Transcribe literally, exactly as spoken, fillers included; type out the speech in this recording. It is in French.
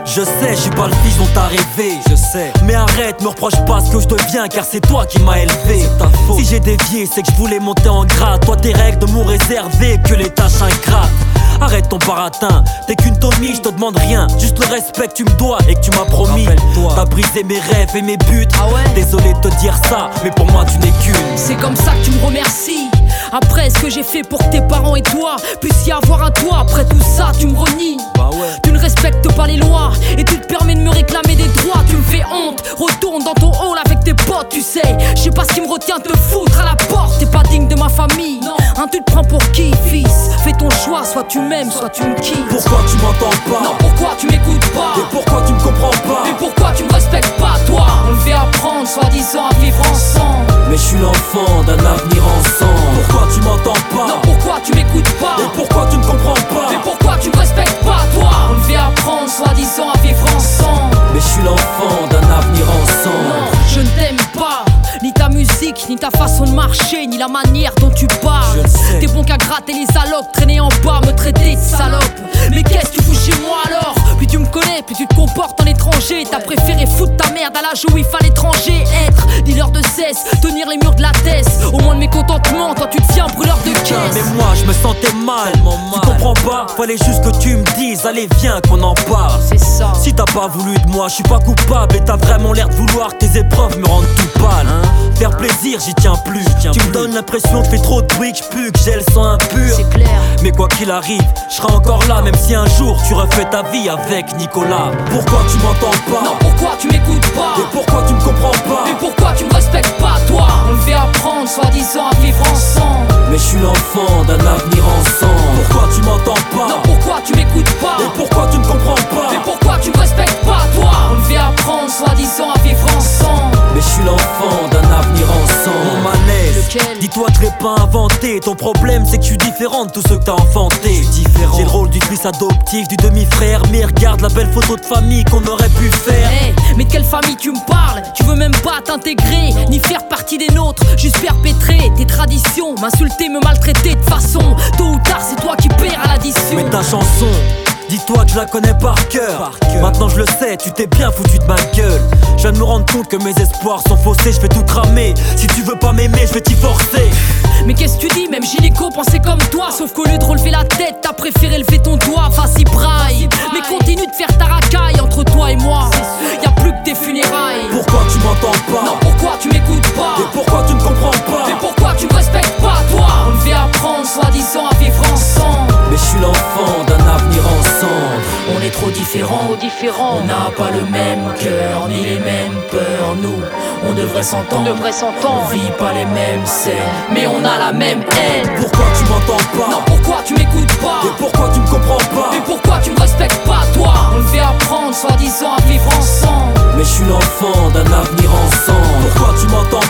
Je sais, je suis pas le fils dont t'as rêvé, je sais. Mais arrête, me reproche pas ce que je deviens, car c'est toi qui m'as élevé. C'est ta faute. Si j'ai dévié, c'est que je voulais monter en grade. Toi tes règles de m'ont réservé que les tâches ingrates. Arrête ton baratin, t'es qu'une Tommy, je te demande rien. Juste le respect que tu me dois et que tu m'as promis. T'as brisé mes rêves et mes buts. Ah ouais? Désolé de te dire ça, mais pour moi tu n'es qu'une. C'est comme ça que tu me remercies. Après ce que j'ai fait pour que tes parents et toi puissent y avoir un toit. Après tout ça tu me renies. Bah ouais. Tu ne respectes pas les lois et tu te permets de me réclamer des droits. Tu me fais honte, retourne dans ton hall avec tes potes. Tu sais, je sais pas ce qui me retient de te foutre à la porte. T'es pas digne de ma famille, non. Hein, tu te prends pour qui, fils? Fais ton choix, soit tu m'aimes, soit tu me quittes. Pourquoi tu m'entends pas? Non, pourquoi tu m'écoutes pas? Et pourquoi tu me comprends pas? Mais pourquoi tu me respectes pas, toi? On devait apprendre, soi-disant, à vivre ensemble. Mais je suis l'enfant d'un avenir ensemble. Pourquoi tu m'entends pas? Non, pourquoi tu m'écoutes pas? Et pourquoi tu me comprends pas? Mais pourquoi tu me respectes pas, toi? On devait apprendre, soi-disant, à vivre ensemble. Mais je suis l'enfant d'un avenir ensemble. Non, je ne t'aime pas. Ni ta musique, ni ta façon de marcher, ni la manière dont tu parles. T'es bon qu'à gratter les allocs, traîner en bas, me traiter de salope. Mais qu'est-ce que tu fous chez moi alors? Plus tu me connais, plus tu te comportes en étranger. T'as préféré foutre ta merde à l'âge où il fallait étranger. Être dealer de cesse, tenir les murs de la Thèse. Au moins de mécontentement, toi tu deviens brûleur de caisse. Mais moi je me sentais mal, tu comprends pas? Fallait juste que tu me dises, allez viens qu'on en parle. C'est ça. Si t'as pas voulu de moi, je suis pas coupable. Et t'as vraiment l'air de vouloir que tes épreuves me rendent tout pâle, hein? Faire plaisir, j'y tiens plus. tiens tu plus. me donnes l'impression que je fais trop de bruit, que je pue, que j'ai le sang impur. C'est clair. Mais quoi qu'il arrive, je serai encore là. Même si un jour tu refais ta vie avec Nicolas. Pourquoi tu m'entends pas? Non, pourquoi tu m'écoutes pas? Et pourquoi tu me comprends pas? Mais pourquoi tu me respectes pas, toi? On devait apprendre, soi-disant, à vivre ensemble. Mais je suis l'enfant d'un avenir ensemble. Pourquoi tu m'entends pas? Non, pourquoi tu m'écoutes pas? Et pourquoi tu me comprends pas? Mais pourquoi tu me respectes pas, toi? On devait apprendre, soi-disant, à vivre ensemble. Mais je suis l'enfant d'un avenir ensemble. Mon malaise, lequel? Dis-toi que je l'ai pas inventé. Ton problème c'est que je suis différent de tous ceux que t'as enfanté. J'ai le rôle du fils adoptif, du demi-frère. Mais regarde la belle photo de famille qu'on aurait pu faire. Hey, mais de quelle famille tu me parles? Tu veux même pas t'intégrer, ni faire partie des nôtres. Juste perpétrer tes traditions, m'insulter, me maltraiter de façon. Tôt ou tard c'est toi qui perds à l'addition. Mais ta chanson, dis-toi que je la connais par cœur. Maintenant je le sais, tu t'es bien foutu de ma gueule. Je viens de me rendre compte que mes espoirs sont faussés. Je vais tout cramer, si tu veux pas m'aimer je vais t'y forcer. Mais qu'est-ce que tu dis? Même Gynéco pensait comme toi. Sauf qu'au lieu de relever la tête, t'as préféré lever ton doigt. Vas-y braille, mais continue de faire ta racaille. Entre toi et moi, y'a plus que tes funérailles. Pourquoi tu m'entends pas? Non, pourquoi tu m'écoutes pas? Et pourquoi tu me comprends pas? Mais pourquoi tu me respectes pas, toi? On devait apprendre, soi-disant, à vivre ensemble. Mais je suis l'enfant d'un avenir ensemble. On est trop différents, trop différents. On n'a pas le même cœur, ni les mêmes peurs. Nous, on devrait s'entendre. On devrait s'entendre. On vit pas les mêmes scènes, mais on a la même haine. Pourquoi tu m'entends pas? Non, pourquoi tu m'écoutes pas? Et pourquoi tu me comprends pas? Mais pourquoi tu me respectes pas, toi? On devait apprendre, soi-disant, à vivre ensemble. Mais je suis l'enfant d'un avenir ensemble. Pourquoi tu m'entends